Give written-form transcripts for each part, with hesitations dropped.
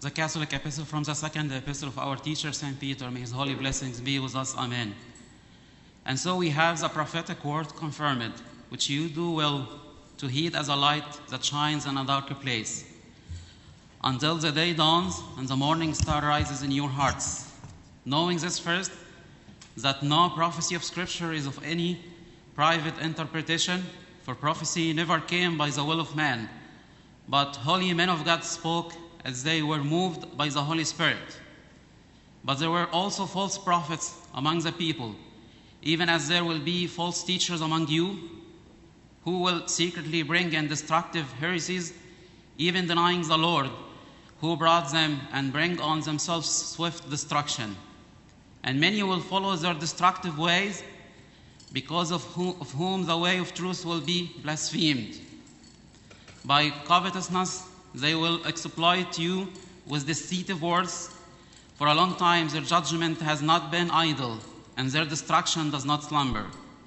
The Catholic Epistle from the second epistle of our teacher, St. Peter. May his holy blessings be with us. Amen. And so we have the prophetic word confirmed, which you do well to heed as a light that shines in a darker place, until the day dawns and the morning star rises in your hearts. Knowing this first, that no prophecy of Scripture is of any private interpretation, for prophecy never came by the will of man, but holy men of God spoke as they were moved by the Holy Spirit. But there were also false prophets among the people, even as there will be false teachers among you, who will secretly bring in destructive heresies, even denying the Lord, who brought them, and bring on themselves swift destruction. And many will follow their destructive ways, because of whom the way of truth will be blasphemed. By covetousness they will exploit you with deceitful words. For a long time their judgment has not been idle, and their destruction does not slumber.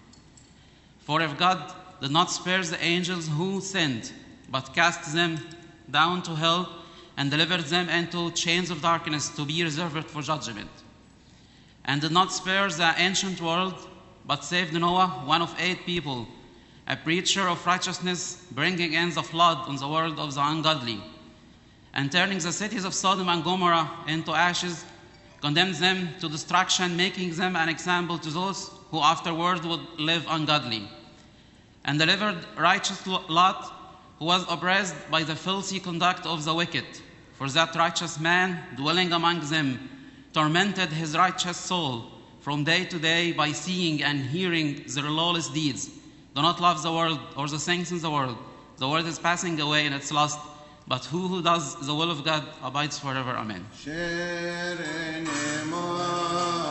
For if God did not spare the angels who sinned, but cast them down to hell and delivered them into chains of darkness to be reserved for judgment, and did not spare the ancient world, but saved Noah, one of 8 people, a preacher of righteousness, bringing in the flood on the world of the ungodly, and turning the cities of Sodom and Gomorrah into ashes, condemned them to destruction, making them an example to those who afterward would live ungodly, and delivered righteous Lot, who was oppressed by the filthy conduct of the wicked. For that righteous man, dwelling among them, tormented his righteous soul from day to day by seeing and hearing their lawless deeds. Do not love the world or the things in the world. The world is passing away in its lust, but who does the will of God abides forever. Amen.